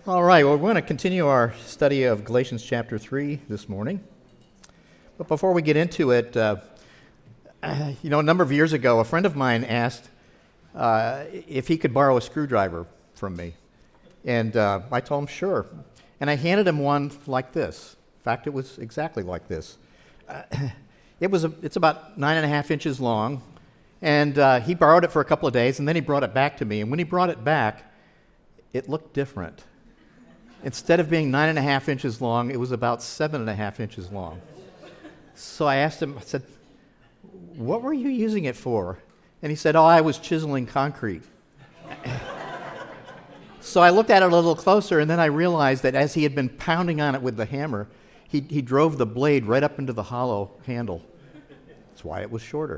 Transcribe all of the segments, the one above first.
All right, well, we're going to continue our study of Galatians chapter 3 this morning. But before we get into it, a number of years ago, a friend of mine asked if he could borrow a screwdriver from me. And I told him, sure. And I handed him one like this. In fact, it was exactly like this. It's about 9.5 inches long. And he borrowed it for a couple of days, and then he brought it back to me. And when he brought it back, it looked different. Instead of being 9.5 inches long, it was about 7.5 inches long. So I asked him, I said, what were you using it for? And he said, I was chiseling concrete. So I looked at it a little closer, and then I realized that as he had been pounding on it with the hammer, he drove the blade right up into the hollow handle. That's why it was shorter.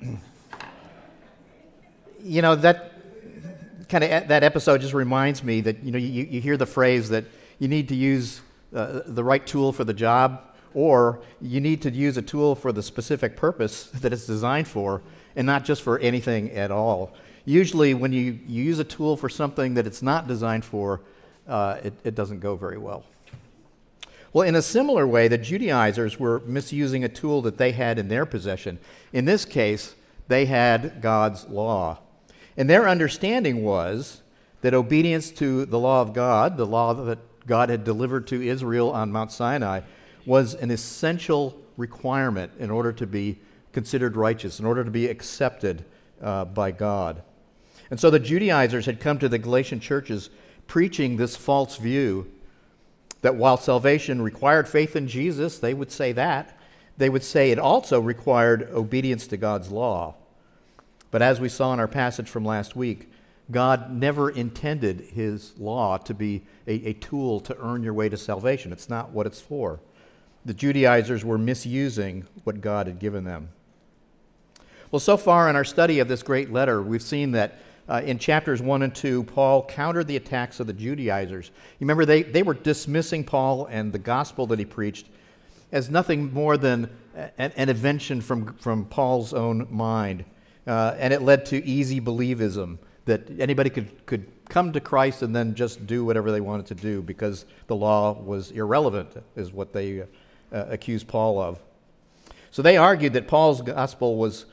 That episode just reminds me that you hear the phrase that you need to use the right tool for the job, or you need to use a tool for the specific purpose that it's designed for, and not just for anything at all. Usually when you use a tool for something that it's not designed for, it doesn't go very well. Well, in a similar way, the Judaizers were misusing a tool that they had in their possession. In this case, they had God's law. And their understanding was that obedience to the law of God, the law that God had delivered to Israel on Mount Sinai, was an essential requirement in order to be considered righteous, in order to be accepted by God. And so the Judaizers had come to the Galatian churches preaching this false view that while salvation required faith in Jesus, they would say that, they would say it also required obedience to God's law. But as we saw in our passage from last week, God never intended his law to be a tool to earn your way to salvation. It's not what it's for. The Judaizers were misusing what God had given them. Well, so far in our study of this great letter, we've seen that in chapters 1 and 2, Paul countered the attacks of the Judaizers. You remember, they were dismissing Paul and the gospel that he preached as nothing more than an invention from Paul's own mind. And it led to easy believism, that anybody could come to Christ and then just do whatever they wanted to do because the law was irrelevant, is what they accused Paul of. So they argued that Paul's gospel was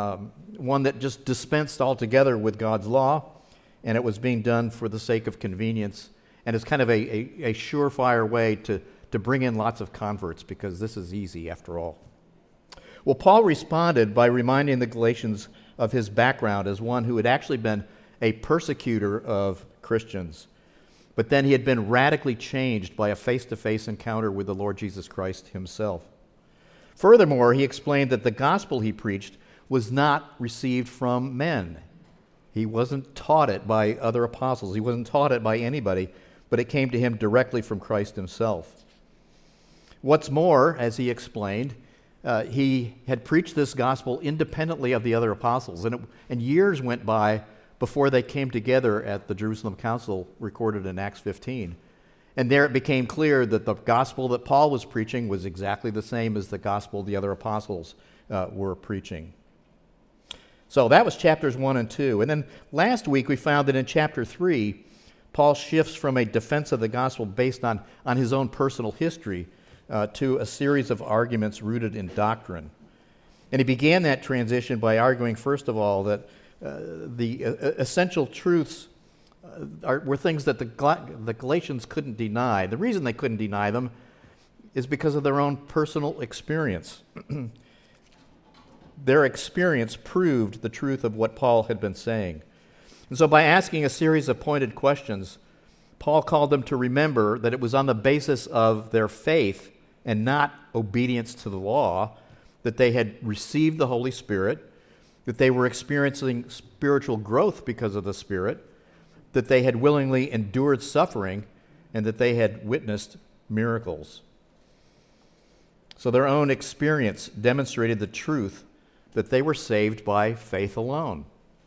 one that just dispensed altogether with God's law, and it was being done for the sake of convenience, and it's kind of a surefire way to bring in lots of converts because this is easy after all. Well, Paul responded by reminding the Galatians of his background as one who had actually been a persecutor of Christians. But then he had been radically changed by a face-to-face encounter with the Lord Jesus Christ himself. Furthermore, he explained that the gospel he preached was not received from men. He wasn't taught it by other apostles. He wasn't taught it by anybody, but it came to him directly from Christ himself. What's more, as he explained, he had preached this gospel independently of the other apostles, and years went by before they came together at the Jerusalem Council recorded in Acts 15. And there it became clear that the gospel that Paul was preaching was exactly the same as the gospel the other apostles were preaching. So that was chapters 1 and 2. And then last week we found that in chapter 3, Paul shifts from a defense of the gospel based on his own personal history to a series of arguments rooted in doctrine. And he began that transition by arguing, first of all, that the essential truths were things that the Galatians couldn't deny. The reason they couldn't deny them is because of their own personal experience. Their experience proved the truth of what Paul had been saying. And so by asking a series of pointed questions, Paul called them to remember that it was on the basis of their faith and not obedience to the law that they had received the Holy Spirit, that they were experiencing spiritual growth because of the Spirit, that they had willingly endured suffering, and that they had witnessed miracles. So their own experience demonstrated the truth that they were saved by faith alone.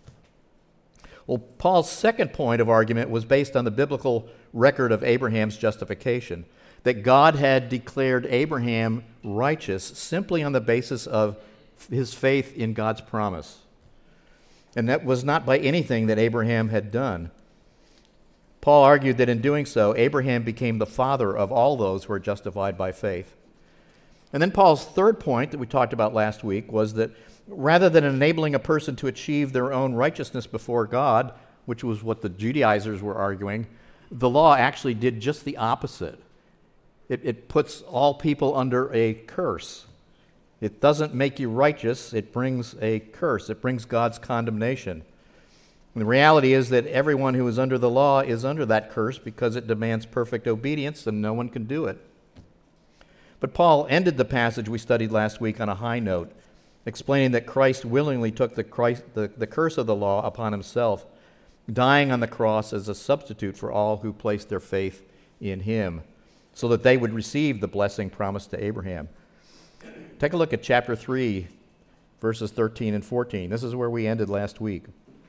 Well, Paul's second point of argument was based on the biblical record of Abraham's justification, that God had declared Abraham righteous simply on the basis of his faith in God's promise. And that was not by anything that Abraham had done. Paul argued that in doing so, Abraham became the father of all those who are justified by faith. And then Paul's third point that we talked about last week was that rather than enabling a person to achieve their own righteousness before God, which was what the Judaizers were arguing, the law actually did just the opposite. It puts all people under a curse. It doesn't make you righteous, it brings a curse. It brings God's condemnation. And the reality is that everyone who is under the law is under that curse because it demands perfect obedience and no one can do it. But Paul ended the passage we studied last week on a high note, explaining that Christ willingly took the curse of the law upon himself, dying on the cross as a substitute for all who placed their faith in him, so that they would receive the blessing promised to Abraham. Take a look at chapter 3, verses 13 and 14. This is where we ended last week.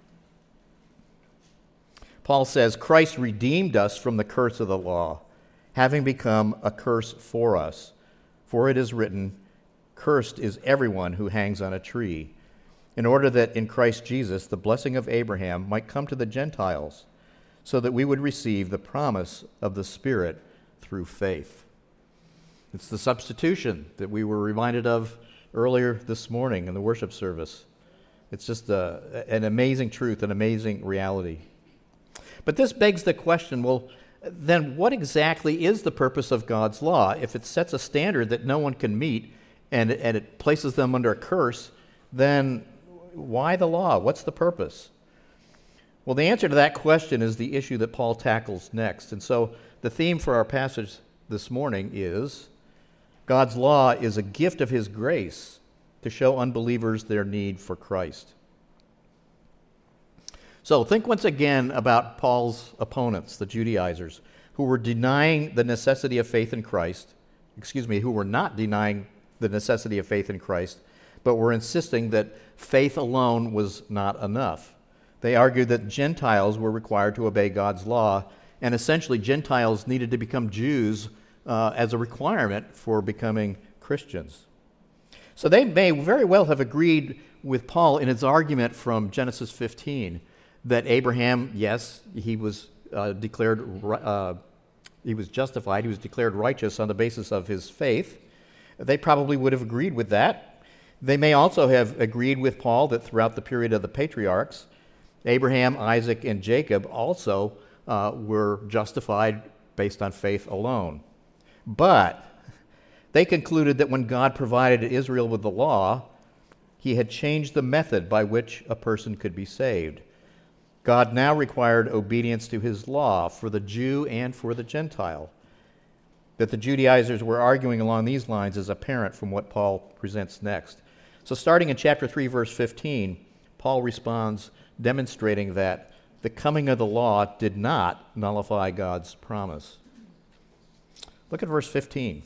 Paul says, Christ redeemed us from the curse of the law, having become a curse for us. For it is written, cursed is everyone who hangs on a tree, in order that in Christ Jesus the blessing of Abraham might come to the Gentiles, so that we would receive the promise of the Spirit through faith. It's the substitution that we were reminded of earlier this morning in the worship service. It's just an amazing truth, an amazing reality. But this begs the question, well, then what exactly is the purpose of God's law? If it sets a standard that no one can meet and it places them under a curse, then why the law? What's the purpose? Well, the answer to that question is the issue that Paul tackles next. And so the theme for our passage this morning is God's law is a gift of his grace to show unbelievers their need for Christ. So think once again about Paul's opponents, the Judaizers, who were denying the necessity of faith in Christ, who were not denying the necessity of faith in Christ, but were insisting that faith alone was not enough. They argued that Gentiles were required to obey God's law, and essentially Gentiles needed to become Jews as a requirement for becoming Christians. So they may very well have agreed with Paul in his argument from Genesis 15 that Abraham, yes, he was he was justified, he was declared righteous on the basis of his faith. They probably would have agreed with that. They may also have agreed with Paul that throughout the period of the patriarchs, Abraham, Isaac, and Jacob also were justified based on faith alone. But they concluded that when God provided Israel with the law, he had changed the method by which a person could be saved. God now required obedience to his law for the Jew and for the Gentile. That the Judaizers were arguing along these lines is apparent from what Paul presents next. So starting in chapter 3, verse 15, Paul responds, demonstrating that the coming of the law did not nullify God's promise. Look at verse 15.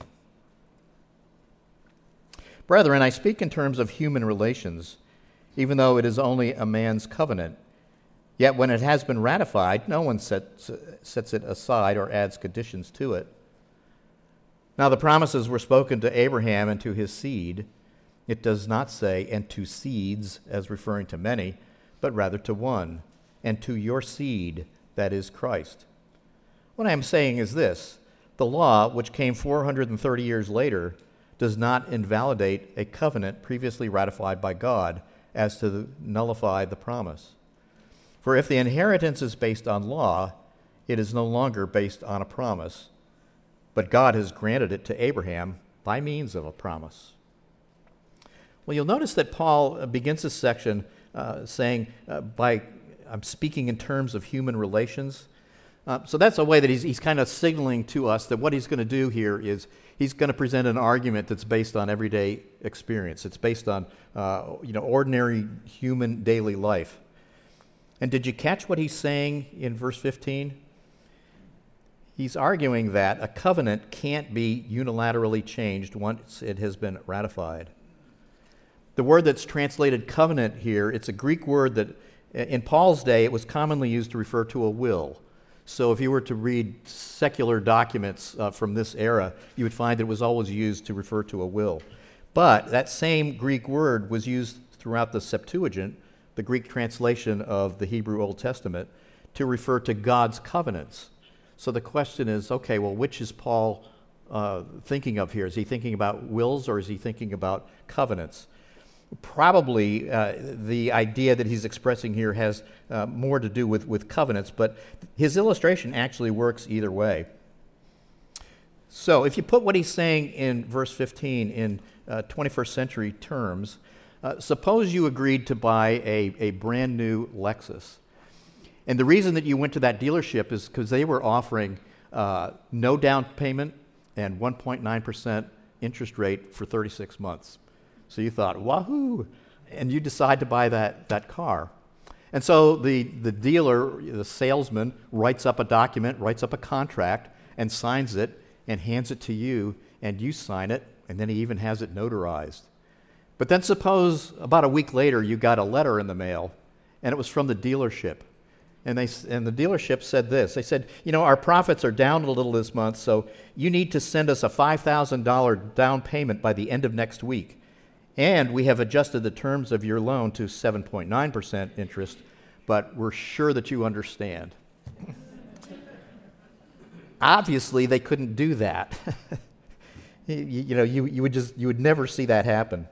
Brethren, I speak in terms of human relations, even though it is only a man's covenant. Yet when it has been ratified, no one sets it aside or adds conditions to it. Now the promises were spoken to Abraham and to his seed. It does not say, and to seeds, as referring to many, but rather to one, and to your seed, that is Christ. What I am saying is this: the law, which came 430 years later, does not invalidate a covenant previously ratified by God as to nullify the promise. For if the inheritance is based on law, it is no longer based on a promise, but God has granted it to Abraham by means of a promise. Well, you'll notice that Paul begins this section saying, I'm speaking in terms of human relations. So that's a way that he's kind of signaling to us that what he's going to do here is he's going to present an argument that's based on everyday experience. It's based on ordinary human daily life. And did you catch what he's saying in verse 15? He's arguing that a covenant can't be unilaterally changed once it has been ratified. The word that's translated covenant here, it's a Greek word that in Paul's day it was commonly used to refer to a will. So if you were to read secular documents from this era, you would find that it was always used to refer to a will. But that same Greek word was used throughout the Septuagint, the Greek translation of the Hebrew Old Testament, to refer to God's covenants. So the question is, okay, well, which is Paul thinking of here? Is he thinking about wills or is he thinking about covenants? Probably the idea that he's expressing here has more to do with covenants, but his illustration actually works either way. So if you put what he's saying in verse 15 in 21st century terms, suppose you agreed to buy a brand new Lexus. And the reason that you went to that dealership is because they were offering no down payment and 1.9% interest rate for 36 months. So you thought, wahoo! And you decide to buy that car. And so the dealer, the salesman, writes up a document, writes up a contract, and signs it, and hands it to you, and you sign it, and then he even has it notarized. But then suppose about a week later you got a letter in the mail, and it was from the dealership. And the dealership said this. They said, our profits are down a little this month, so you need to send us a $5,000 down payment by the end of next week. And we have adjusted the terms of your loan to 7.9% interest, but we're sure that you understand. Obviously, they couldn't do that. You would never see that happen.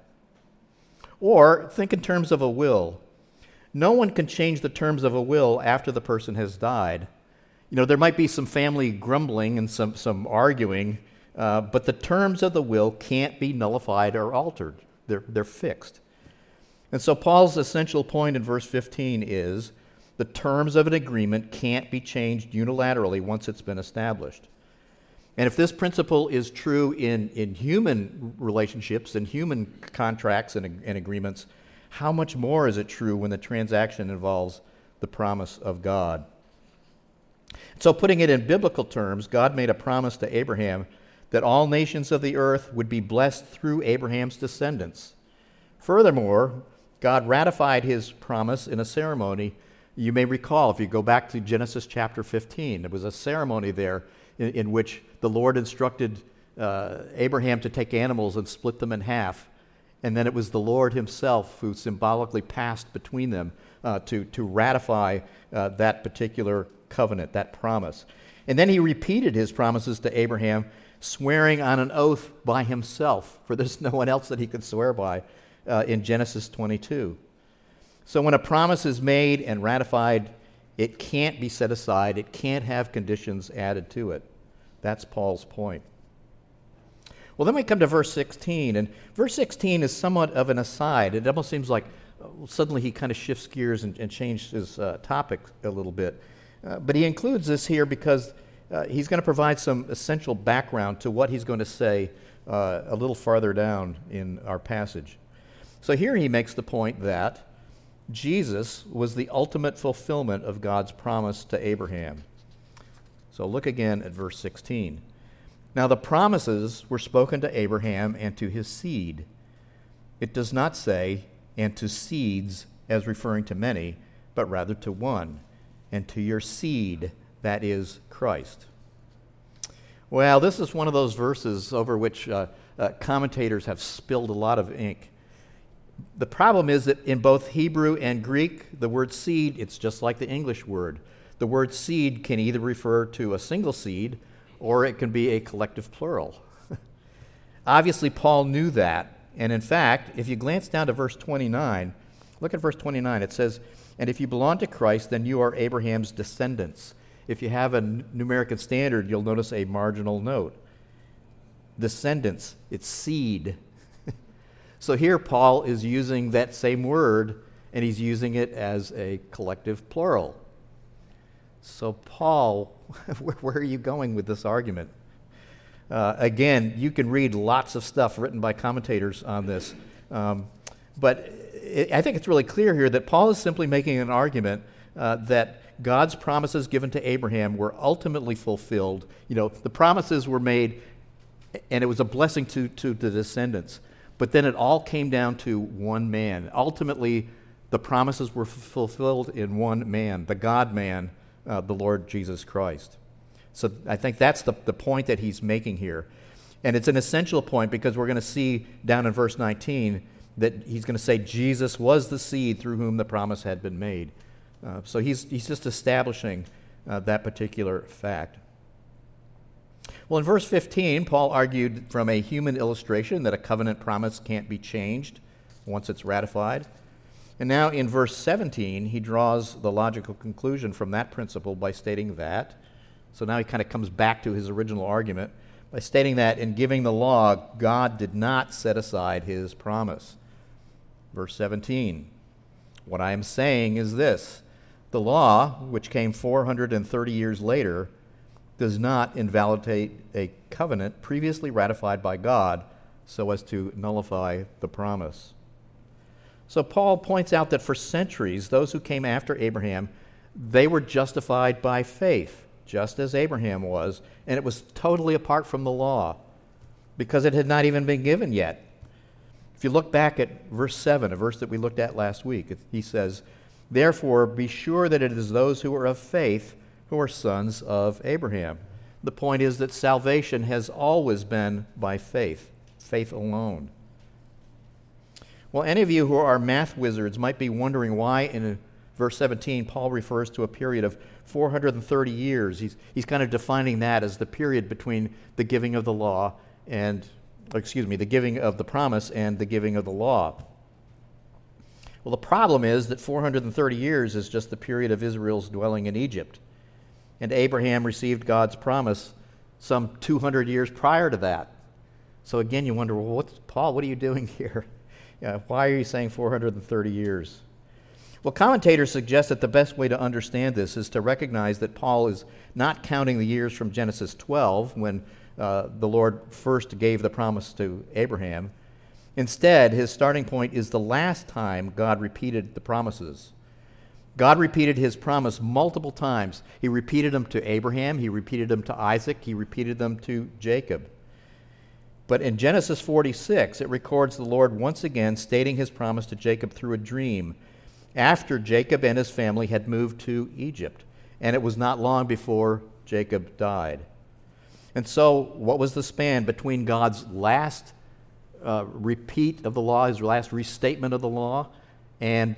Or think in terms of a will. No one can change the terms of a will after the person has died. There might be some family grumbling and some arguing, but the terms of the will can't be nullified or altered. They're fixed. And so Paul's essential point in verse 15 is the terms of an agreement can't be changed unilaterally once it's been established. And if this principle is true in human relationships and human contracts and agreements, how much more is it true when the transaction involves the promise of God? So putting it in biblical terms, God made a promise to Abraham that all nations of the earth would be blessed through Abraham's descendants. Furthermore, God ratified his promise in a ceremony. You may recall, if you go back to Genesis chapter 15, there was a ceremony there in which the Lord instructed Abraham to take animals and split them in half. And then it was the Lord himself who symbolically passed between them to ratify that particular covenant, that promise. And then he repeated his promises to Abraham, swearing on an oath by himself, for there's no one else that he could swear by, in Genesis 22. So when a promise is made and ratified, it can't be set aside. It can't have conditions added to it. That's Paul's point. Well, then we come to verse 16, and verse 16 is somewhat of an aside. It almost seems like suddenly he kind of shifts gears and changed his topic a little bit. But he includes this here because he's going to provide some essential background to what he's going to say a little farther down in our passage. So here he makes the point that Jesus was the ultimate fulfillment of God's promise to Abraham. So look again at verse 16. Now the promises were spoken to Abraham and to his seed. It does not say, and to seeds, as referring to many, but rather to one, and to your seed, that is Christ. Well, this is one of those verses over which commentators have spilled a lot of ink. The problem is that in both Hebrew and Greek, the word seed, it's just like the English word. The word seed can either refer to a single seed or it can be a collective plural. Obviously, Paul knew that. And in fact, if you glance down to verse 29, look at verse 29. It says, and if you belong to Christ, then you are Abraham's descendants. If you have a New American Standard, you'll notice a marginal note. Descendants, it's seed. So here Paul is using that same word, and he's using it as a collective plural. So Paul, where are you going with this argument? Again, you can read lots of stuff written by commentators on this, but I think it's really clear here that Paul is simply making an argument that God's promises given to Abraham were ultimately fulfilled. The promises were made, and it was a blessing to the descendants. But then it all came down to one man. Ultimately, the promises were fulfilled in one man, the God-man, the Lord Jesus Christ. So I think that's the point that he's making here. And it's an essential point because we're going to see down in verse 19 that he's going to say Jesus was the seed through whom the promise had been made. So he's just establishing that particular fact. Well, in verse 15, Paul argued from a human illustration that a covenant promise can't be changed once it's ratified. And now in verse 17, he draws the logical conclusion from that principle by stating that. So now he kind of comes back to his original argument by stating that in giving the law, God did not set aside his promise. Verse 17, what I am saying is this: the law, which came 430 years later, does not invalidate a covenant previously ratified by God so as to nullify the promise. So Paul points out that for centuries, those who came after Abraham, they were justified by faith, just as Abraham was, and it was totally apart from the law because it had not even been given yet. If you look back at verse 7, a verse that we looked at last week, he says, "Therefore be sure that it is those who are of faith who are sons of Abraham." The point is that salvation has always been by faith, faith alone. Well, any of you who are math wizards might be wondering why in verse 17 Paul refers to a period of 430 years. He's kind of defining that as the period between the giving of the law and, the giving of the promise and the giving of the law. Well, the problem is that 430 years is just the period of Israel's dwelling in Egypt. And Abraham received God's promise some 200 years prior to that. So again, you wonder, well, Paul, what are you doing here? Why are you saying 430 years? Well, commentators suggest that the best way to understand this is to recognize that Paul is not counting the years from Genesis 12, when the Lord first gave the promise to Abraham. Instead, his starting point is the last time God repeated the promises. God repeated his promise multiple times. He repeated them to Abraham, he repeated them to Isaac, he repeated them to Jacob. But in Genesis 46, it records the Lord once again stating his promise to Jacob through a dream after Jacob and his family had moved to Egypt. And it was not long before Jacob died. And so what was the span between God's last repeat of the law, his last restatement of the law, and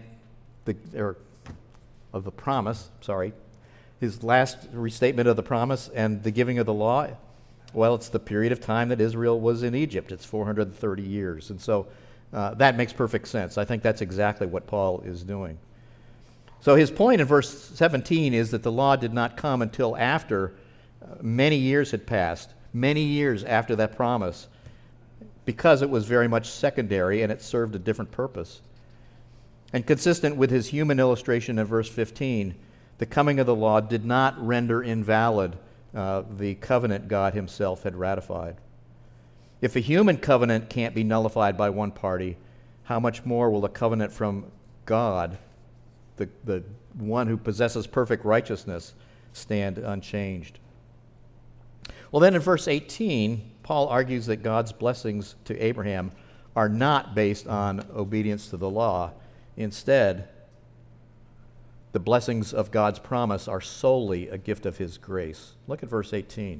his last restatement of the promise and the giving of the law? Well, it's the period of time that Israel was in Egypt. It's 430 years. And so that makes perfect sense. I think that's exactly what Paul is doing. So his point in verse 17 is that the law did not come until after many years had passed, many years after that promise, because it was very much secondary and it served a different purpose. And consistent with his human illustration in verse 15, the coming of the law did not render invalid the covenant God himself had ratified. If a human covenant can't be nullified by one party, how much more will a covenant from God, the one who possesses perfect righteousness, stand unchanged? Well, then in verse 18, Paul argues that God's blessings to Abraham are not based on obedience to the law. Instead, the blessings of God's promise are solely a gift of his grace. Look at verse 18.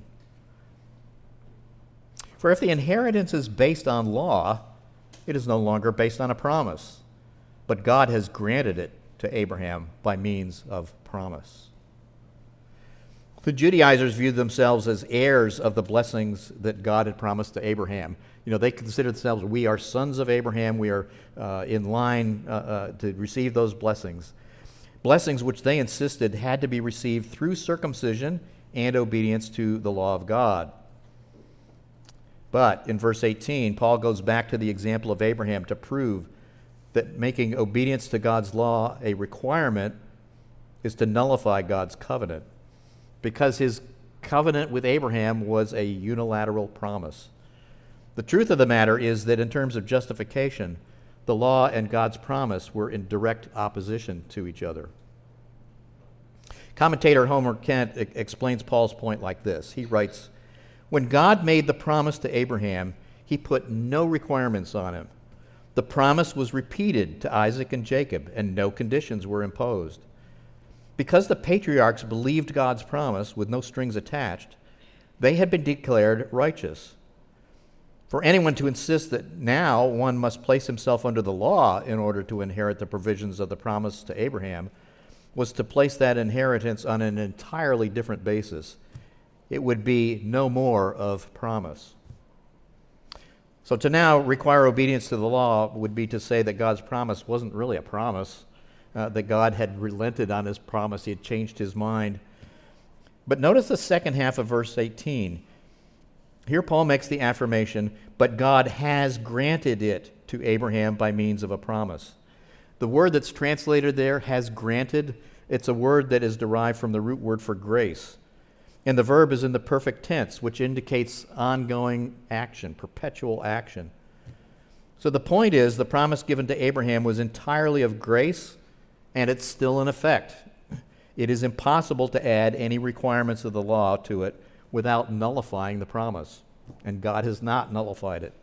For if the inheritance is based on law, it is no longer based on a promise, but God has granted it to Abraham by means of promise. The Judaizers viewed themselves as heirs of the blessings that God had promised to Abraham. They considered themselves, we are sons of Abraham, we are in line to receive those blessings. Blessings which they insisted had to be received through circumcision and obedience to the law of God. But in verse 18, Paul goes back to the example of Abraham to prove that making obedience to God's law a requirement is to nullify God's covenant, because his covenant with Abraham was a unilateral promise. The truth of the matter is that in terms of justification, the law and God's promise were in direct opposition to each other. Commentator Homer Kent explains Paul's point like this. He writes, "When God made the promise to Abraham, he put no requirements on him. The promise was repeated to Isaac and Jacob, and no conditions were imposed. Because the patriarchs believed God's promise with no strings attached, they had been declared righteous. For anyone to insist that now one must place himself under the law in order to inherit the provisions of the promise to Abraham was to place that inheritance on an entirely different basis. It would be no more of promise. So to now require obedience to the law would be to say that God's promise wasn't really a promise, that God had relented on his promise, he had changed his mind. But notice the second half of verse 18. Here Paul makes the affirmation, but God has granted it to Abraham by means of a promise. The word that's translated there, has granted, it's a word that is derived from the root word for grace. And the verb is in the perfect tense, which indicates ongoing action, perpetual action. So the point is, the promise given to Abraham was entirely of grace, and it's still in effect. It is impossible to add any requirements of the law to it without nullifying the promise, and God has not nullified it.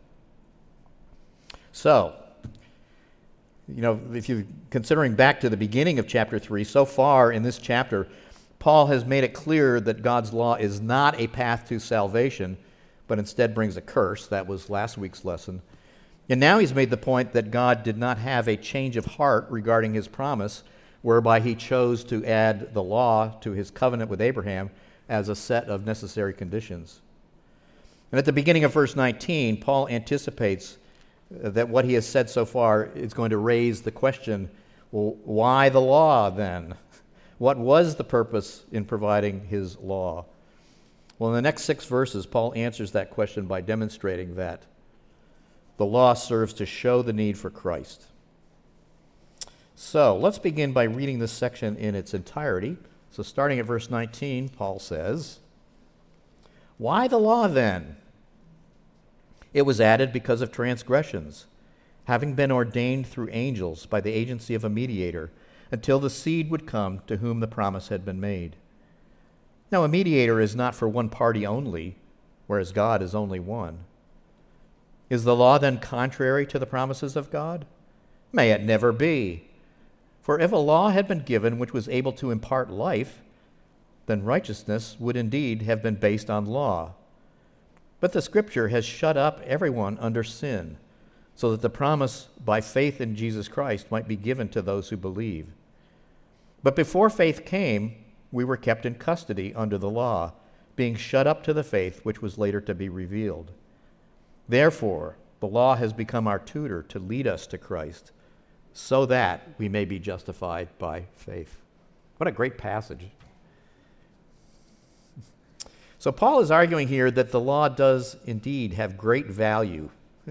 So, if you're considering back to the beginning of chapter 3, so far in this chapter, Paul has made it clear that God's law is not a path to salvation, but instead brings a curse. That was last week's lesson. And now he's made the point that God did not have a change of heart regarding his promise, whereby he chose to add the law to his covenant with Abraham as a set of necessary conditions. And at the beginning of verse 19, Paul anticipates that what he has said so far is going to raise the question, well, why the law then? What was the purpose in providing his law? Well, in the next 6 verses, Paul answers that question by demonstrating that the law serves to show the need for Christ. So, let's begin by reading this section in its entirety. So, starting at verse 19, Paul says, "Why the law then? It was added because of transgressions, having been ordained through angels by the agency of a mediator, until the seed would come to whom the promise had been made. Now a mediator is not for one party only, whereas God is only one. Is the law then contrary to the promises of God? May it never be. For if a law had been given which was able to impart life, then righteousness would indeed have been based on law. But the Scripture has shut up everyone under sin, so that the promise by faith in Jesus Christ might be given to those who believe. But before faith came, we were kept in custody under the law, being shut up to the faith which was later to be revealed. Therefore, the law has become our tutor to lead us to Christ, so that we may be justified by faith." What a great passage. So Paul is arguing here that the law does indeed have great value.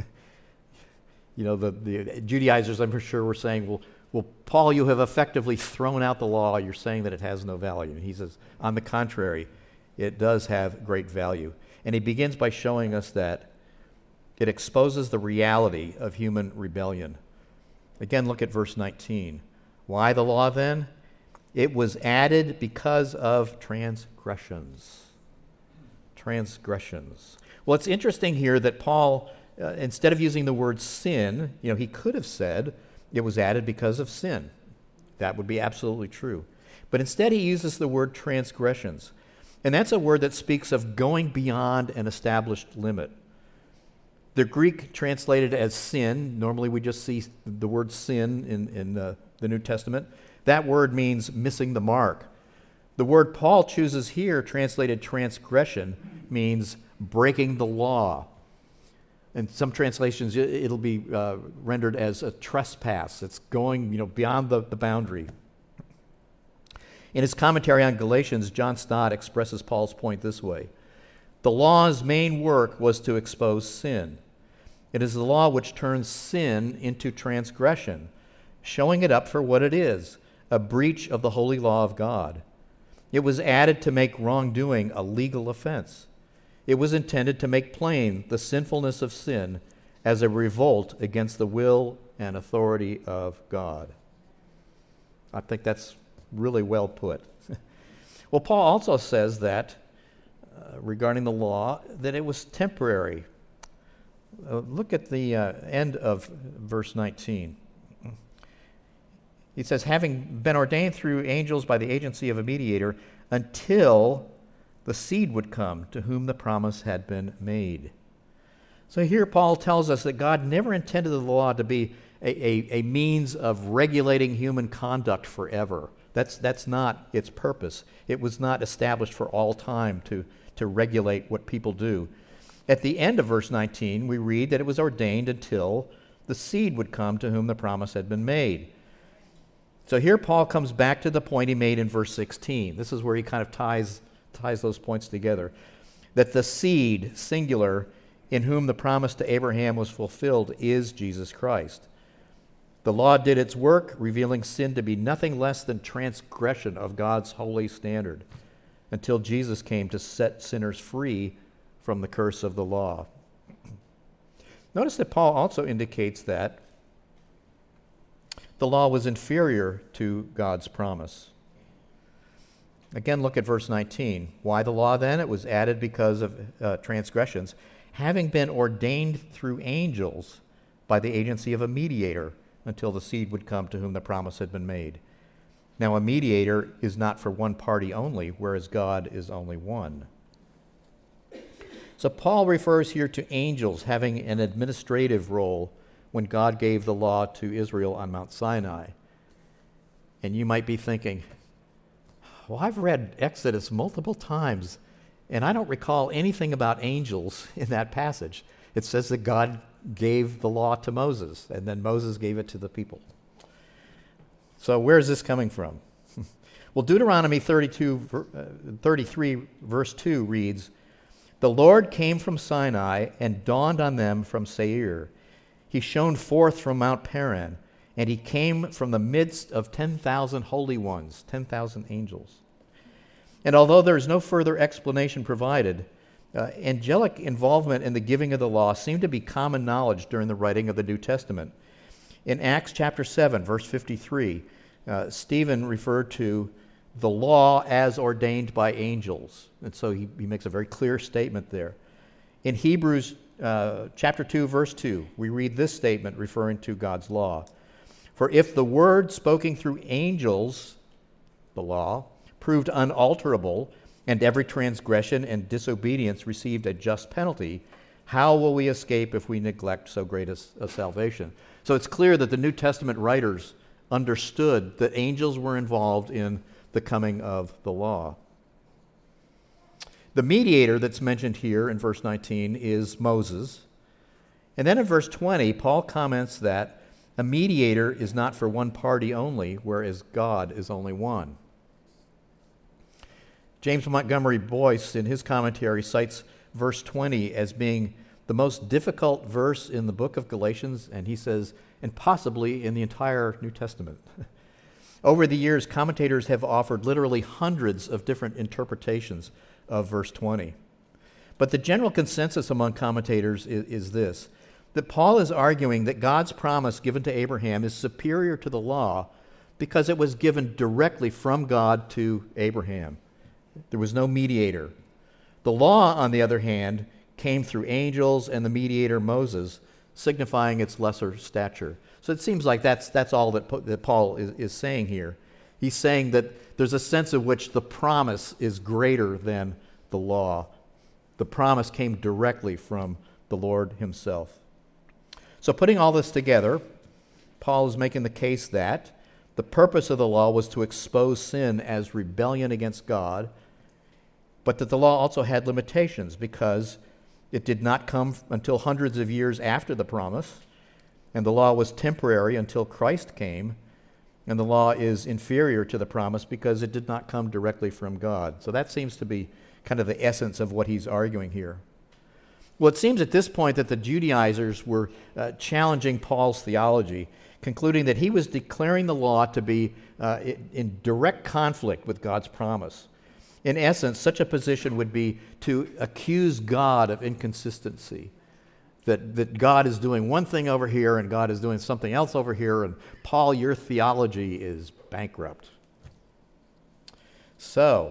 The Judaizers, I'm sure, were saying, well, Paul, you have effectively thrown out the law. You're saying that it has no value. And he says, on the contrary, it does have great value. And he begins by showing us that it exposes the reality of human rebellion. Again, look at verse 19. Why the law then? It was added because of transgressions. Transgressions. Well, it's interesting here that Paul, instead of using the word sin, he could have said it was added because of sin. That would be absolutely true. But instead he uses the word transgressions. And that's a word that speaks of going beyond an established limit. The Greek translated as sin, normally we just see the word sin in the New Testament. That word means missing the mark. The word Paul chooses here, translated transgression, means breaking the law. In some translations, it'll be rendered as a trespass. It's going beyond the boundary. In his commentary on Galatians, John Stott expresses Paul's point this way. The law's main work was to expose sin. It is the law which turns sin into transgression, showing it up for what it is, a breach of the holy law of God. It was added to make wrongdoing a legal offense. It was intended to make plain the sinfulness of sin as a revolt against the will and authority of God. I think that's really well put. Well, Paul also says that, regarding the law, that it was temporary. Look at the end of verse 19. He says, having been ordained through angels by the agency of a mediator until the seed would come to whom the promise had been made. So here Paul tells us that God never intended the law to be a means of regulating human conduct forever, That's not its purpose. It was not established for all time to regulate what people do. At the end of verse 19, we read that it was ordained until the seed would come to whom the promise had been made. So here Paul comes back to the point he made in verse 16. This is where he kind of ties those points together. That the seed, singular, in whom the promise to Abraham was fulfilled is Jesus Christ. The law did its work, revealing sin to be nothing less than transgression of God's holy standard, until Jesus came to set sinners free from the curse of the law. Notice that Paul also indicates that the law was inferior to God's promise. Again, look at verse 19. Why the law then? It was added because of transgressions, having been ordained through angels by the agency of a mediator until the seed would come to whom the promise had been made. Now, a mediator is not for one party only, whereas God is only one. So Paul refers here to angels having an administrative role when God gave the law to Israel on Mount Sinai. And you might be thinking, well, I've read Exodus multiple times, and I don't recall anything about angels in that passage. It says that God gave the law to Moses, and then Moses gave it to the people. So where is this coming from? Well, Deuteronomy 33, verse 2 reads, "The Lord came from Sinai and dawned on them from Seir. He shone forth from Mount Paran, and he came from the midst of 10,000 holy ones," 10,000 angels. And although there is no further explanation provided, angelic involvement in the giving of the law seemed to be common knowledge during the writing of the New Testament. In Acts chapter 7, verse 53, Stephen referred to the law as ordained by angels. And so he makes a very clear statement there. In Hebrews chapter 2, verse 2, we read this statement referring to God's law. "For if the word spoken through angels, the law, proved unalterable, and every transgression and disobedience received a just penalty, how will we escape if we neglect so great a salvation?" So it's clear that the New Testament writers understood that angels were involved in the coming of the law. The mediator that's mentioned here in verse 19 is Moses. And then in verse 20, Paul comments that a mediator is not for one party only, whereas God is only one. James Montgomery Boyce, in his commentary, cites verse 20 as being the most difficult verse in the book of Galatians, and he says, and possibly in the entire New Testament. Over the years, commentators have offered literally hundreds of different interpretations of verse 20. But the general consensus among commentators is this, that Paul is arguing that God's promise given to Abraham is superior to the law because it was given directly from God to Abraham. There was no mediator. The law, on the other hand, came through angels and the mediator Moses, signifying its lesser stature. So it seems like that's all that Paul is saying here. He's saying that there's a sense in which the promise is greater than the law. The promise came directly from the Lord himself. So putting all this together, Paul is making the case that the purpose of the law was to expose sin as rebellion against God, but that the law also had limitations because it did not come until hundreds of years after the promise, and the law was temporary until Christ came, and the law is inferior to the promise because it did not come directly from God. So that seems to be kind of the essence of what he's arguing here. Well, it seems at this point that the Judaizers were challenging Paul's theology, concluding that he was declaring the law to be in direct conflict with God's promise. In essence, such a position would be to accuse God of inconsistency, that God is doing one thing over here and God is doing something else over here, and Paul, your theology is bankrupt. So,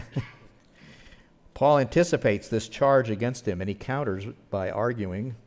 Paul anticipates this charge against him, and he counters by arguing,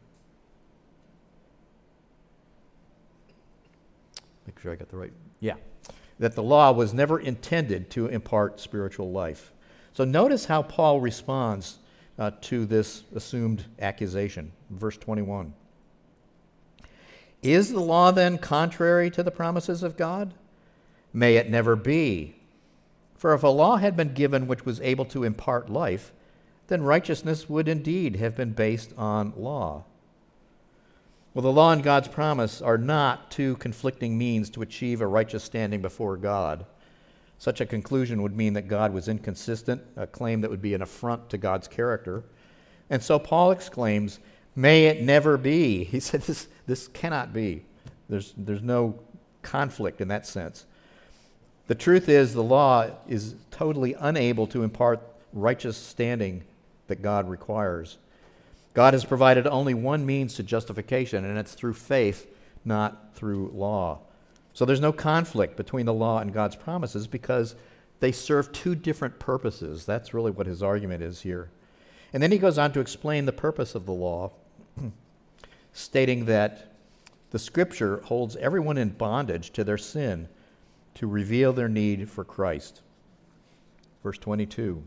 make sure I got the right, that the law was never intended to impart spiritual life. So notice how Paul responds to this assumed accusation. Verse 21. "Is the law then contrary to the promises of God? may it never be. For if a law had been given which was able to impart life, then righteousness would indeed have been based on law. Well, the law and God's promise are not two conflicting means to achieve a righteous standing before God. Such a conclusion would mean that God was inconsistent, a claim that would be an affront to God's character. And so Paul exclaims, may it never be. He said this cannot be. There's no conflict in that sense. The truth is the law is totally unable to impart righteous standing that God requires. God has provided only one means to justification, and it's through faith, not through law. So there's no conflict between the law and God's promises because they serve two different purposes. That's really what his argument is here. And then he goes on to explain the purpose of the law, stating that the Scripture holds everyone in bondage to their sin to reveal their need for Christ. Verse 22.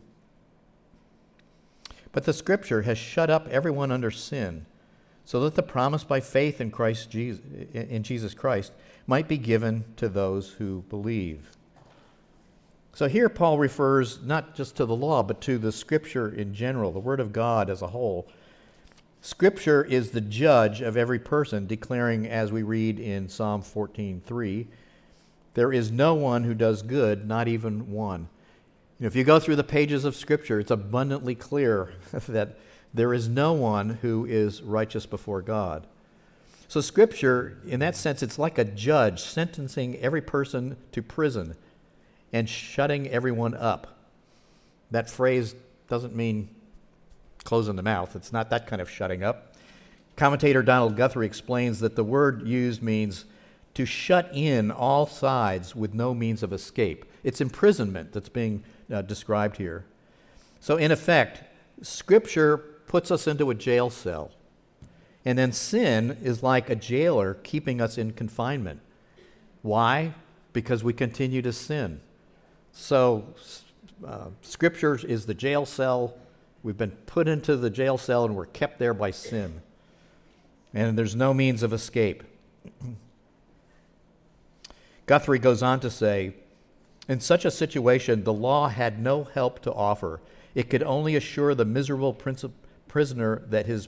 But the Scripture has shut up everyone under sin, so that the promise by faith in Jesus Christ might be given to those who believe. So here Paul refers not just to the law, but to the Scripture in general, the Word of God as a whole. Scripture is the judge of every person, declaring, as we read in Psalm 14:3, there is no one who does good, not even one. If you go through the pages of Scripture, it's abundantly clear that there is no one who is righteous before God. So Scripture, in that sense, it's like a judge sentencing every person to prison and shutting everyone up. That phrase doesn't mean closing the mouth. It's not that kind of shutting up. Commentator Donald Guthrie explains that the word used means to shut in all sides with no means of escape. It's imprisonment that's being described here. So in effect, Scripture puts us into a jail cell. And then sin is like a jailer keeping us in confinement. Why? Because we continue to sin. So Scripture is the jail cell. We've been put into the jail cell and we're kept there by sin. And there's no means of escape. Guthrie goes on to say, in such a situation, the law had no help to offer. It could only assure the miserable prisoner that his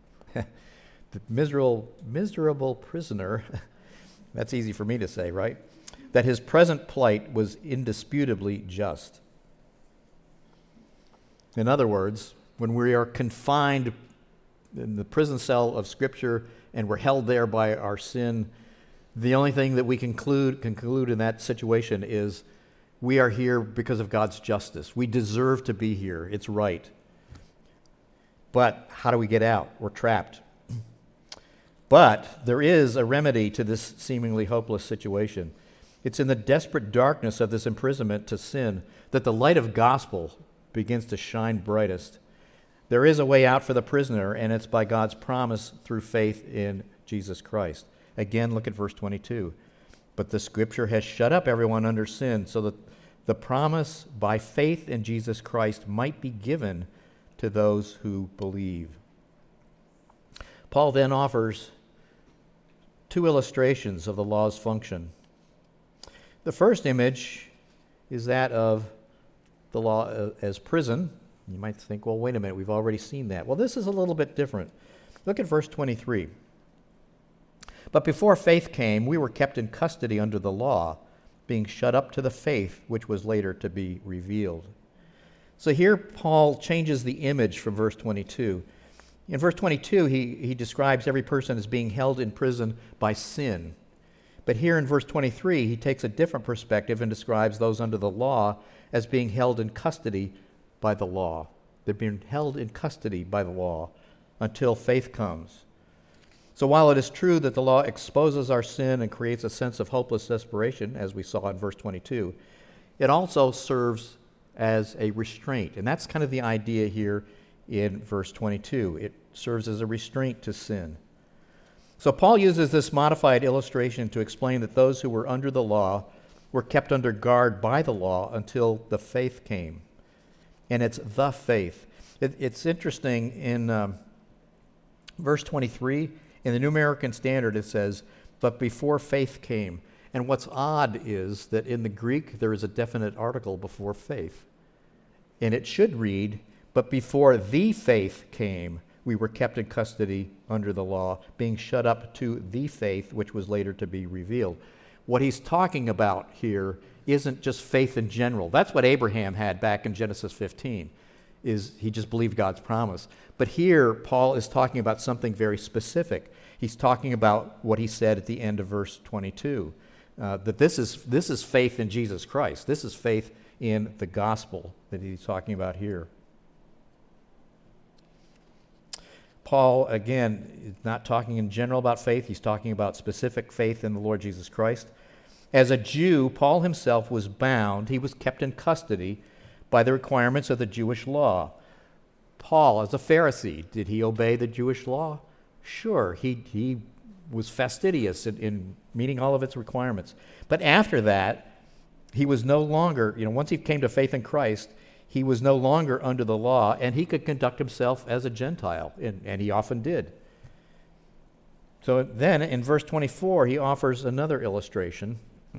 miserable prisoner, that's easy for me to say, right? That his present plight was indisputably just. In other words, when we are confined in the prison cell of Scripture and we're held there by our sin, the only thing that we conclude in that situation is we are here because of God's justice. We deserve to be here. It's right. But how do we get out? We're trapped. But there is a remedy to this seemingly hopeless situation. It's in the desperate darkness of this imprisonment to sin that the light of gospel begins to shine brightest. There is a way out for the prisoner, and it's by God's promise through faith in Jesus Christ. Again, look at verse 22. But the Scripture has shut up everyone under sin, so that the promise by faith in Jesus Christ might be given to those who believe. Paul then offers two illustrations of the law's function. The first image is that of the law as prison. You might think, well, wait a minute, we've already seen that. Well, this is a little bit different. Look at verse 23. But before faith came, we were kept in custody under the law, being shut up to the faith which was later to be revealed. So here Paul changes the image from verse 22. In verse 22, he describes every person as being held in prison by sin. But here in verse 23, he takes a different perspective and describes those under the law as being held in custody by the law. They're being held in custody by the law until faith comes. So while it is true that the law exposes our sin and creates a sense of hopeless desperation, as we saw in verse 22, it also serves as a restraint. And that's kind of the idea here in verse 22. It serves as a restraint to sin. So Paul uses this modified illustration to explain that those who were under the law were kept under guard by the law until the faith came. And it's the faith. It's interesting in verse 23, in the New American Standard it says, but before faith came. And what's odd is that in the Greek there is a definite article before faith. And it should read, but before the faith came, we were kept in custody under the law, being shut up to the faith which was later to be revealed. What he's talking about here isn't just faith in general. That's what Abraham had back in Genesis 15, is he just believed God's promise. But here, Paul is talking about something very specific. He's talking about what he said at the end of verse 22, that this is faith in Jesus Christ. This is faith in the gospel that he's talking about here. Paul, again, is not talking in general about faith. He's talking about specific faith in the Lord Jesus Christ. As a Jew, Paul himself was bound. He was kept in custody by the requirements of the Jewish law. Paul, as a Pharisee, did he obey the Jewish law? Sure, he was fastidious in meeting all of its requirements. But after that, he was no longer, once he came to faith in Christ, he was no longer under the law, and he could conduct himself as a Gentile, and he often did. So then, in verse 24, he offers another illustration,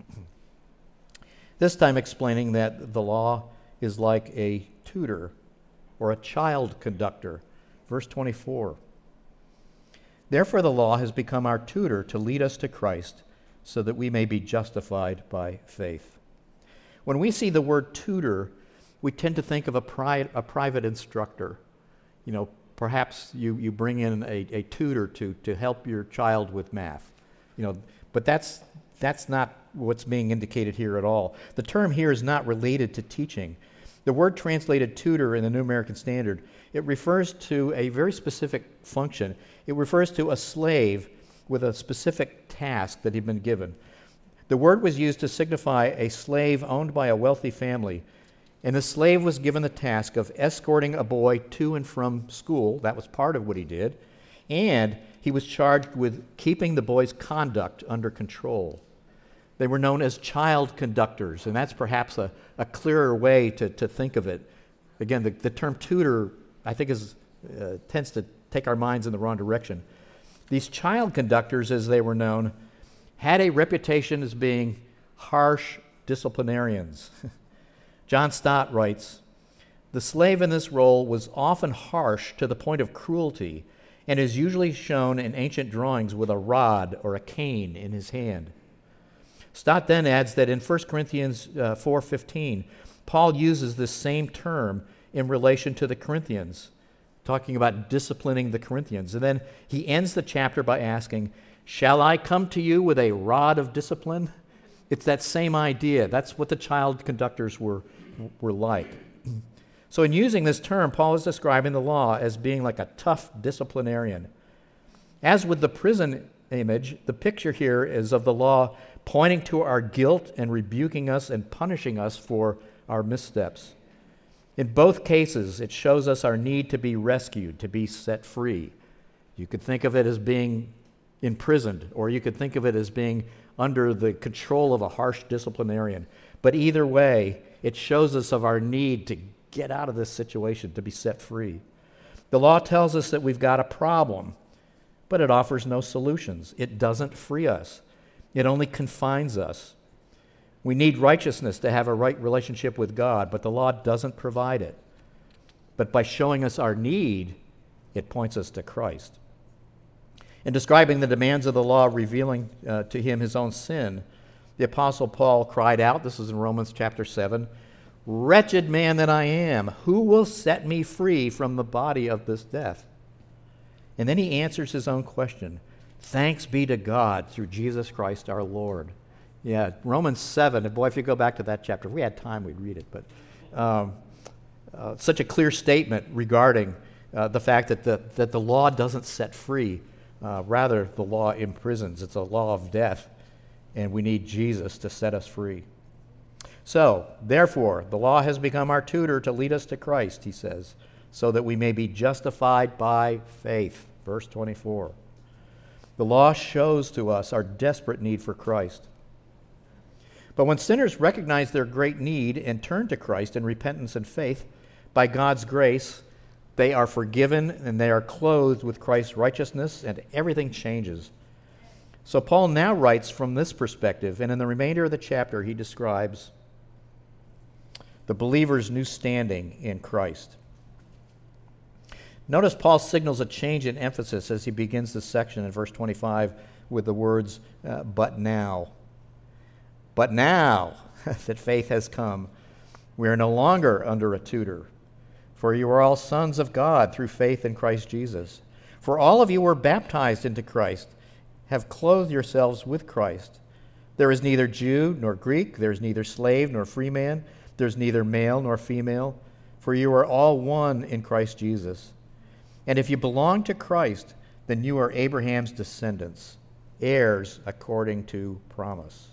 this time explaining that the law is like a tutor or a child conductor. Verse 24. Therefore the law has become our tutor to lead us to Christ, so that we may be justified by faith. When we see the word tutor, we tend to think of a private instructor. Perhaps you bring in a tutor to help your child with math. But that's not what's being indicated here at all. The term here is not related to teaching. The word translated tutor in the New American Standard, it refers to a very specific function. It refers to a slave with a specific task that he'd been given. The word was used to signify a slave owned by a wealthy family, and the slave was given the task of escorting a boy to and from school. That was part of what he did. And he was charged with keeping the boy's conduct under control. They were known as child conductors, and that's perhaps a clearer way to think of it. Again, the term tutor, I think, tends to take our minds in the wrong direction. These child conductors, as they were known, had a reputation as being harsh disciplinarians. John Stott writes, "The slave in this role was often harsh to the point of cruelty, and is usually shown in ancient drawings with a rod or a cane in his hand." Stott then adds that in 1 Corinthians 4:15, Paul uses this same term in relation to the Corinthians, talking about disciplining the Corinthians. And then he ends the chapter by asking, "Shall I come to you with a rod of discipline?" It's that same idea. That's what the child conductors were like. So in using this term, Paul is describing the law as being like a tough disciplinarian. As with the prison image, the picture here is of the law pointing to our guilt and rebuking us and punishing us for our missteps. In both cases, it shows us our need to be rescued, to be set free. You could think of it as being imprisoned, or you could think of it as being under the control of a harsh disciplinarian. But either way, it shows us of our need to get out of this situation, to be set free. The law tells us that we've got a problem, but it offers no solutions. It doesn't free us. It only confines us. We need righteousness to have a right relationship with God, but the law doesn't provide it. But by showing us our need, it points us to Christ. In describing the demands of the law, revealing to him his own sin, the Apostle Paul cried out, this is in Romans chapter 7, "Wretched man that I am, who will set me free from the body of this death?" And then he answers his own question, "Thanks be to God through Jesus Christ our Lord." Yeah, Romans 7, and boy, if you go back to that chapter, if we had time, we'd read it, but such a clear statement regarding the fact that the law doesn't set free. Rather, the law imprisons. It's a law of death, and we need Jesus to set us free. So, therefore, the law has become our tutor to lead us to Christ, he says, so that we may be justified by faith. Verse 24. The law shows to us our desperate need for Christ. But when sinners recognize their great need and turn to Christ in repentance and faith, by God's grace, they are forgiven and they are clothed with Christ's righteousness, and everything changes. So Paul now writes from this perspective, and in the remainder of the chapter he describes the believer's new standing in Christ. Notice Paul signals a change in emphasis as he begins this section in verse 25 with the words, but now. But now that faith has come, we are no longer under a tutor. For you are all sons of God through faith in Christ Jesus. For all of you were baptized into Christ, have clothed yourselves with Christ. There is neither Jew nor Greek, there is neither slave nor free man, there is neither male nor female, for you are all one in Christ Jesus. And if you belong to Christ, then you are Abraham's descendants, heirs according to promise.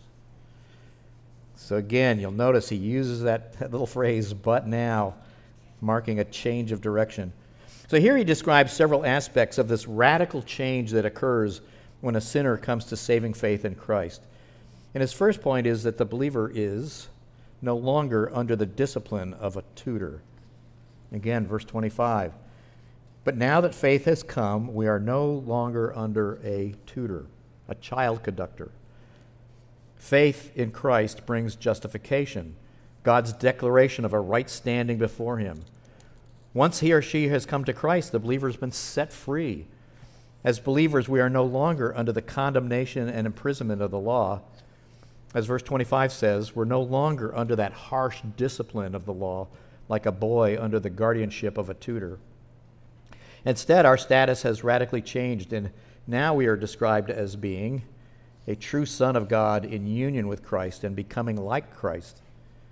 So again, you'll notice he uses that little phrase, but now, marking a change of direction. So here he describes several aspects of this radical change that occurs when a sinner comes to saving faith in Christ. And his first point is that the believer is no longer under the discipline of a tutor. Again, verse 25. But now that faith has come, we are no longer under a tutor, a child conductor. Faith in Christ brings justification, God's declaration of a right standing before him. Once he or she has come to Christ, the believer has been set free. As believers, we are no longer under the condemnation and imprisonment of the law. As verse 25 says, we're no longer under that harsh discipline of the law, like a boy under the guardianship of a tutor. Instead, our status has radically changed, and now we are described as being a true son of God in union with Christ and becoming like Christ.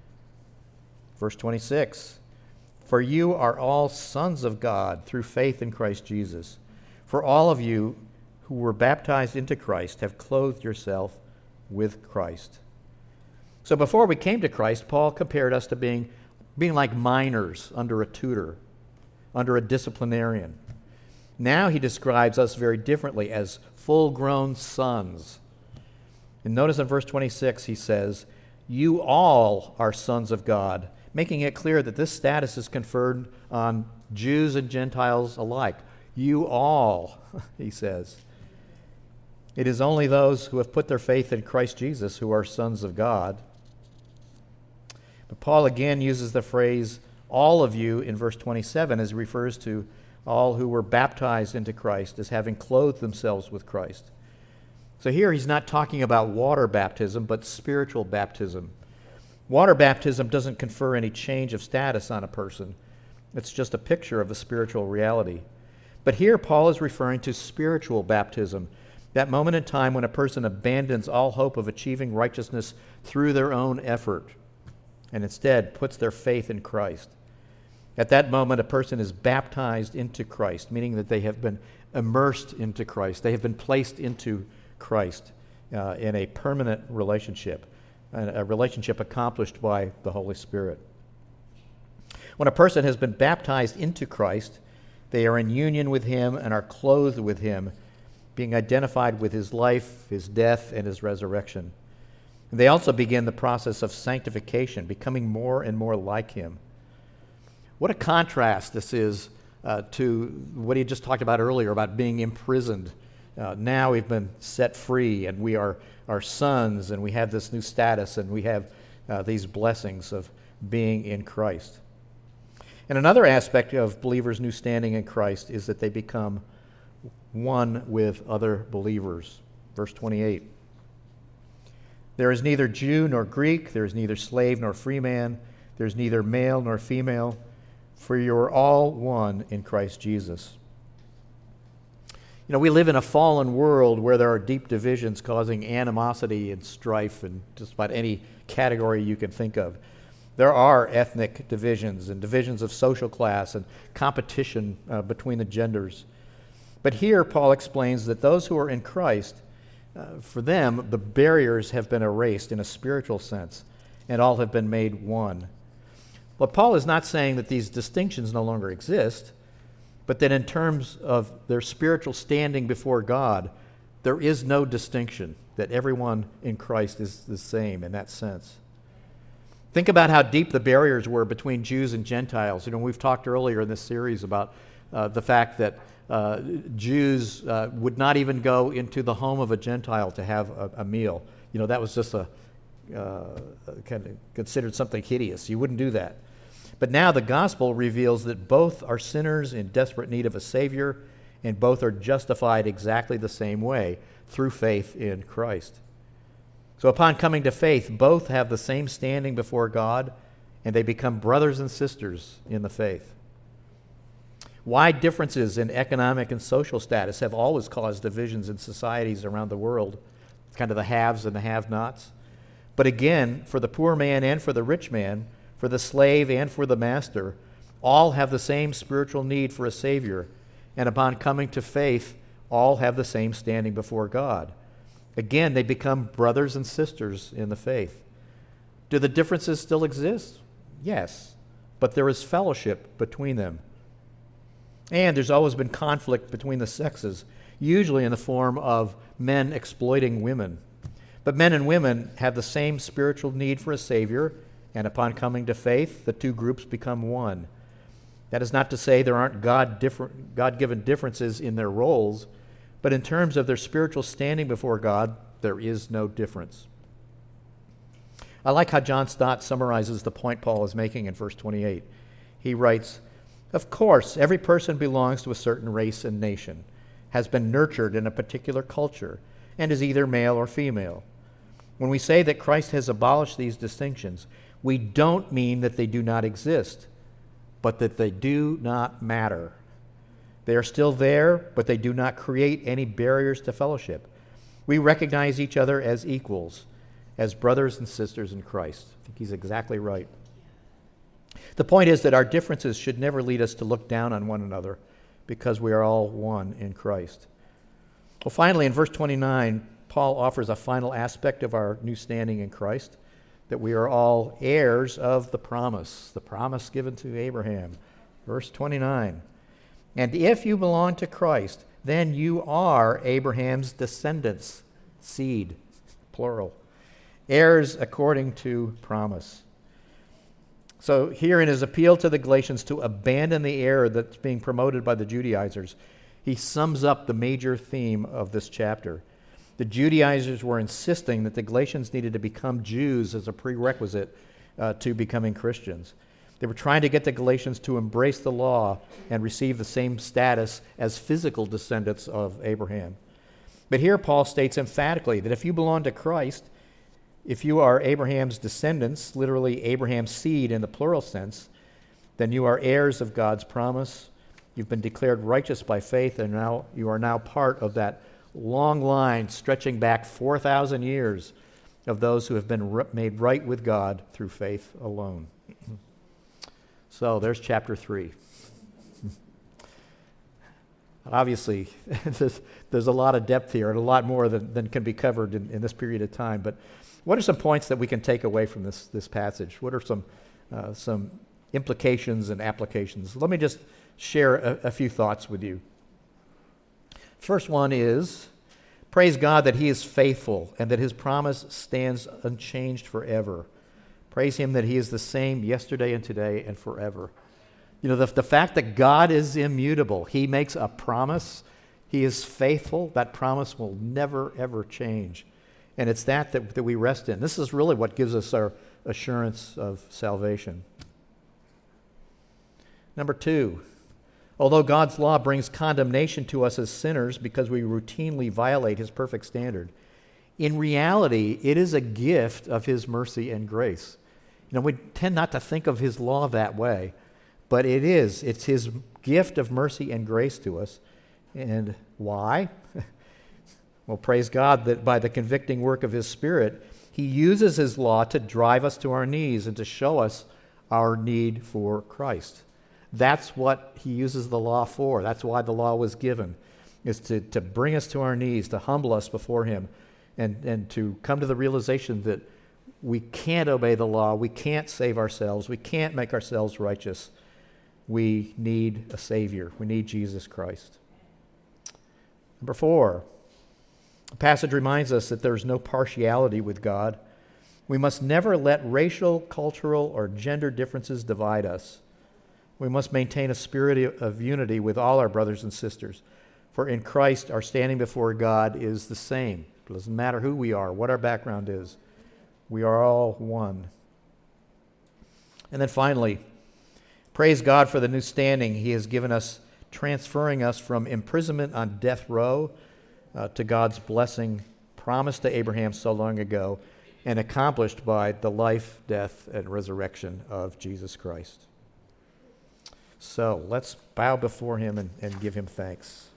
Verse 26, for you are all sons of God through faith in Christ Jesus. For all of you who were baptized into Christ have clothed yourself with Christ. So before we came to Christ, Paul compared us to being like minors under a tutor, under a disciplinarian. Now he describes us very differently as full-grown sons. And notice in verse 26 he says, you all are sons of God, making it clear that this status is conferred on Jews and Gentiles alike. You all, he says. It is only those who have put their faith in Christ Jesus who are sons of God. But Paul again uses the phrase, all of you, in verse 27 as he refers to all who were baptized into Christ as having clothed themselves with Christ. So here he's not talking about water baptism, but spiritual baptism. Water baptism doesn't confer any change of status on a person. It's just a picture of a spiritual reality. But here Paul is referring to spiritual baptism, that moment in time when a person abandons all hope of achieving righteousness through their own effort and instead puts their faith in Christ. At that moment, a person is baptized into Christ, meaning that they have been immersed into Christ. They have been placed into Christ in a permanent relationship, a relationship accomplished by the Holy Spirit. When a person has been baptized into Christ, they are in union with him and are clothed with him, being identified with his life, his death, and his resurrection. And they also begin the process of sanctification, becoming more and more like him. What a contrast this is to what he just talked about earlier about being imprisoned. Now we've been set free, and we are sons, and we have this new status, and we have these blessings of being in Christ. And another aspect of believers' new standing in Christ is that they become one with other believers. Verse 28. There is neither Jew nor Greek, there is neither slave nor free man, there is neither male nor female, for you are all one in Christ Jesus. You know, we live in a fallen world where there are deep divisions causing animosity and strife in just about any category you can think of. There are ethnic divisions and divisions of social class and competition between the genders. But here Paul explains that those who are in Christ, for them, the barriers have been erased in a spiritual sense, and all have been made one. But Paul is not saying that these distinctions no longer exist, but that in terms of their spiritual standing before God, there is no distinction, that everyone in Christ is the same in that sense. Think about how deep the barriers were between Jews and Gentiles. You know, we've talked earlier in this series about the fact that Jews would not even go into the home of a Gentile to have a meal. That was just kind of considered something hideous. You wouldn't do that. But now the gospel reveals that both are sinners in desperate need of a Savior, and both are justified exactly the same way, through faith in Christ. So upon coming to faith, both have the same standing before God, and they become brothers and sisters in the faith. Wide differences in economic and social status have always caused divisions in societies around the world, kind of the haves and the have-nots. But again, for the poor man and for the rich man, for the slave and for the master, all have the same spiritual need for a Savior, and upon coming to faith, all have the same standing before God. Again, they become brothers and sisters in the faith. Do the differences still exist? Yes, but there is fellowship between them. And there's always been conflict between the sexes, usually in the form of men exploiting women. But men and women have the same spiritual need for a Savior, and upon coming to faith, the two groups become one. That is not to say there aren't God-given differences in their roles, but in terms of their spiritual standing before God, there is no difference. I like how John Stott summarizes the point Paul is making in verse 28. He writes, "Of course, every person belongs to a certain race and nation, has been nurtured in a particular culture, and is either male or female. When we say that Christ has abolished these distinctions, we don't mean that they do not exist, but that they do not matter. They are still there, but they do not create any barriers to fellowship. We recognize each other as equals, as brothers and sisters in Christ." I think he's exactly right. The point is that our differences should never lead us to look down on one another, because we are all one in Christ. Well, finally, in verse 29, Paul offers a final aspect of our new standing in Christ, that we are all heirs of the promise given to Abraham. Verse 29, "And if you belong to Christ, then you are Abraham's descendants," seed, plural, heirs according to promise. So here in his appeal to the Galatians to abandon the error that's being promoted by the Judaizers, he sums up the major theme of this chapter. The Judaizers were insisting that the Galatians needed to become Jews as a prerequisite to becoming Christians. They were trying to get the Galatians to embrace the law and receive the same status as physical descendants of Abraham. But here Paul states emphatically that if you belong to Christ, if you are Abraham's descendants, literally Abraham's seed in the plural sense, then you are heirs of God's promise. You've been declared righteous by faith, and now you are now part of that long line stretching back 4,000 years of those who have been made right with God through faith alone. So there's chapter 3. Obviously, there's a lot of depth here and a lot more than can be covered in this period of time. But what are some points that we can take away from this passage? What are some implications and applications? Let me just share a few thoughts with you. First one is, praise God that He is faithful and that His promise stands unchanged forever. Praise Him that He is the same yesterday and today and forever. You know, the fact that God is immutable, He makes a promise, He is faithful, that promise will never, ever change. And it's that we rest in. This is really what gives us our assurance of salvation. Number 2, although God's law brings condemnation to us as sinners because we routinely violate His perfect standard, in reality, it is a gift of His mercy and grace. You know, we tend not to think of His law that way, but it is. It's His gift of mercy and grace to us. And why? Well, praise God that by the convicting work of His Spirit, He uses His law to drive us to our knees and to show us our need for Christ. That's what He uses the law for. That's why the law was given, is to bring us to our knees, to humble us before Him, and to come to the realization that we can't obey the law, we can't save ourselves, we can't make ourselves righteous. We need a Savior. We need Jesus Christ. Number 4, the passage reminds us that there's no partiality with God. We must never let racial, cultural, or gender differences divide us. We must maintain a spirit of unity with all our brothers and sisters. For in Christ, our standing before God is the same. It doesn't matter who we are, what our background is. We are all one. And then finally, praise God for the new standing He has given us, transferring us from imprisonment on death row to God's blessing promised to Abraham so long ago and accomplished by the life, death, and resurrection of Jesus Christ. So let's bow before Him and give Him thanks.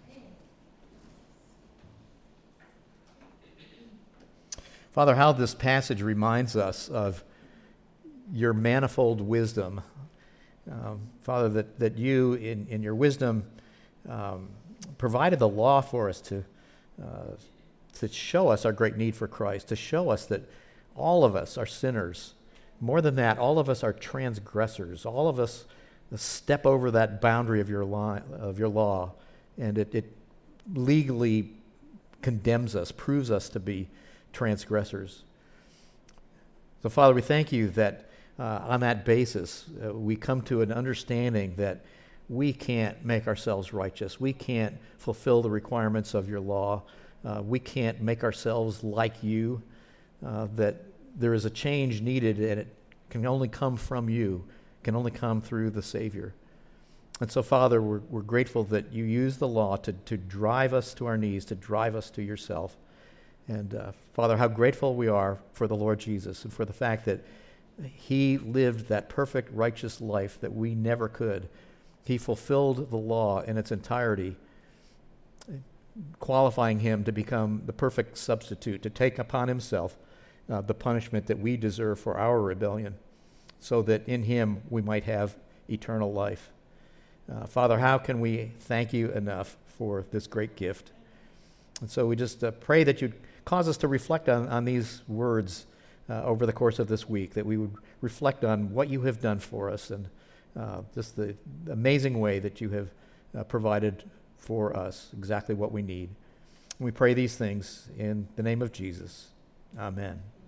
Father, how this passage reminds us of your manifold wisdom. Father, that you, in your wisdom, provided the law for us to show us our great need for Christ, to show us that all of us are sinners. More than that, all of us are transgressors. All of us step over that boundary of your law, and it legally condemns us, proves us to be transgressors. So, Father, we thank you that on that basis, we come to an understanding that we can't make ourselves righteous. We can't fulfill the requirements of your law. We can't make ourselves like you, that there is a change needed, and it can only come from you, can only come through the Savior. And so, Father, we're grateful that you use the law to drive us to our knees, to drive us to yourself. And, Father, how grateful we are for the Lord Jesus and for the fact that He lived that perfect, righteous life that we never could. He fulfilled the law in its entirety, qualifying Him to become the perfect substitute, to take upon Himself the punishment that we deserve for our rebellion, so that in Him we might have eternal life. Father, how can we thank you enough for this great gift? And so we just pray that you'd cause us to reflect on these words over the course of this week, that we would reflect on what you have done for us and just the amazing way that you have provided for us exactly what we need. And we pray these things in the name of Jesus. Amen.